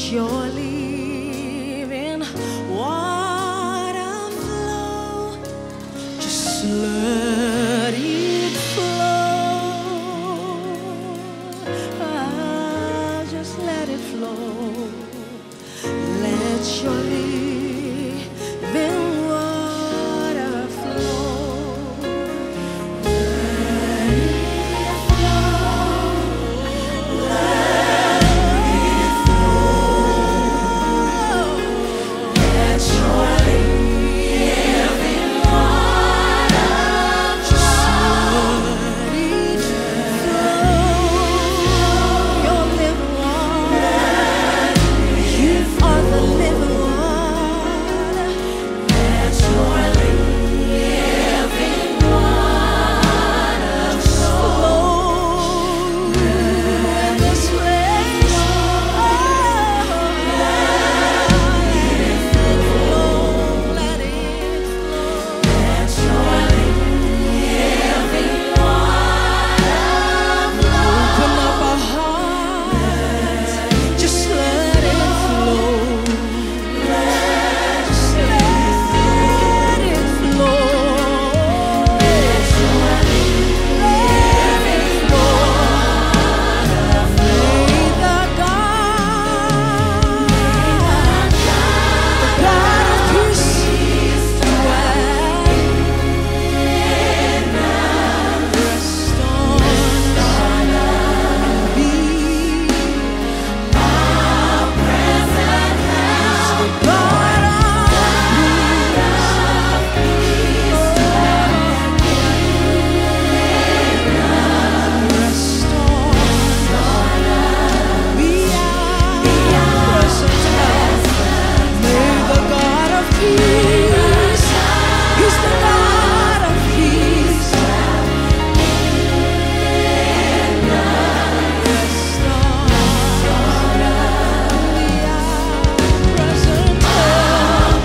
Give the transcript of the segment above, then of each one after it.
your living water flow. Just let it flow. Ah, just let it flow. Let your living water flow. Let it flow. Let it flow. Let your living water flow. Let it flow. Your living water. You are the living water. Let your living water flow in this place. Oh, let it flow. Let it flow. Let your living water flow. Open up our hearts. Just let it flow. Just let it flow. Let your living water flow. May the God of peace dwell in us. Rest on and be our present help. The God of peace rest on be our present help. May the God of peace, He's the God of peace. Rest on be our present help.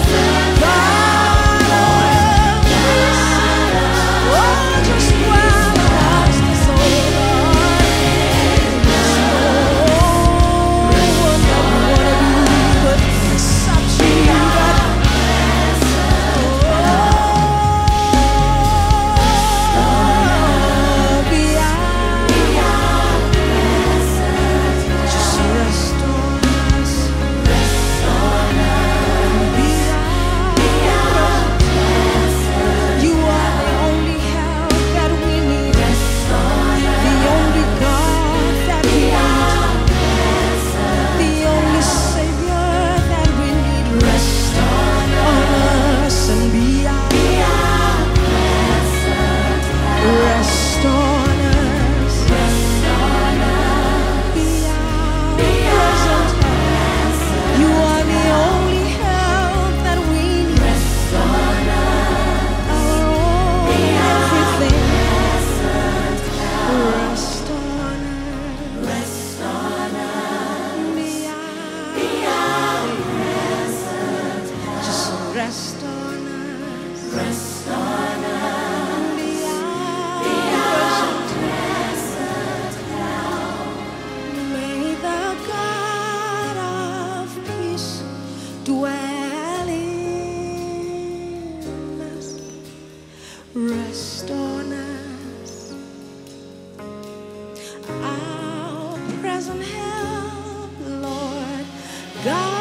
God of peace, oh, just dwell amongst us, oh God. What we wanna do but subject you, God. Be our just rest on us. Be our you are the only help that we need. The only God that we need. The only Savior that we need. Rest on us and be our rest on us. Be our present help. You are the only help that we need. Our own everything. Rest on us. Be our just rest on us. Be our present help. May the God of peace dwell in us. Rest on us. Our present help, Lord God.